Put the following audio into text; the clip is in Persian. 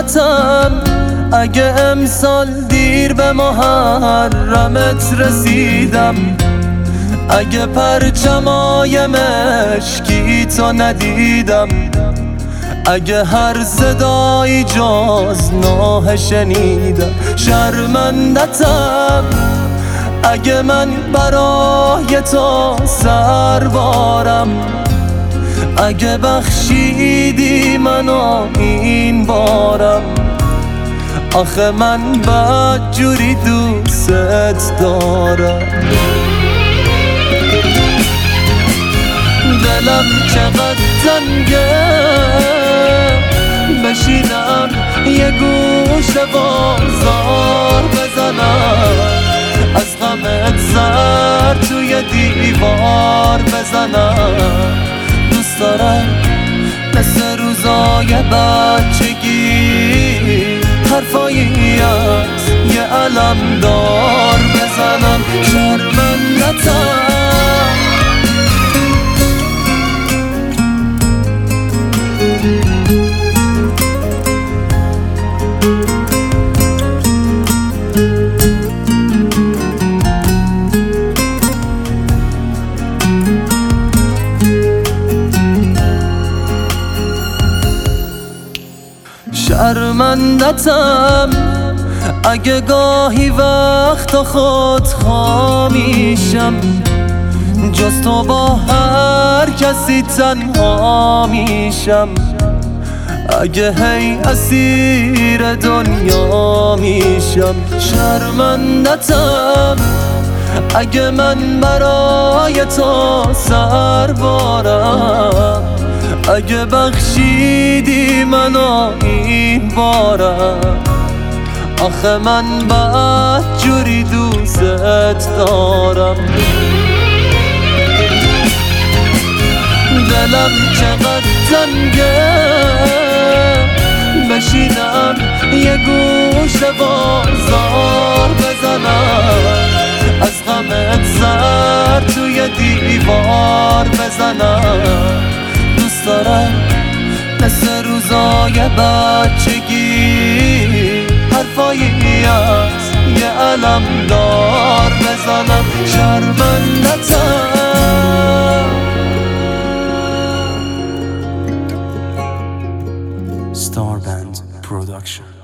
شرمندتم اگه امسال دیر به محرمت رسیدم، اگه پرچمای مشکی تو ندیدم، اگه هر صدایی جز نوحه شنیدم. شرمندتم اگه من برای تو سربارم، اگه بخشیدی منو این بارم. آخه من بدجوری دوست دارم. دلم چقدر تنگه بشینم یه گوشه بازار بزنم، از غمت سر توی دیوار بزنم. دوست دارم مثل روزای بچگی حرفایی از یه علمدار بزنم. شرمندتم شرمندتم اگه گاهی وقتا خودخواه میشم، جز تو با هر کسی تنها میشم. اگه هی اسیر دنیا میشم. شرمندتم اگه من برای تو سربارم، اگه بخشیدی منو این بارم. آخه من بدجوری دوست دارم. دلم چقدر تنگه بشینم یه گوشه بازار بزنم، از غمت سر توی دیوار بزنم. دوست دارم مثل روزای بچگی حرفایی از یه علمدار بزنم. شرمندتم Starband Production.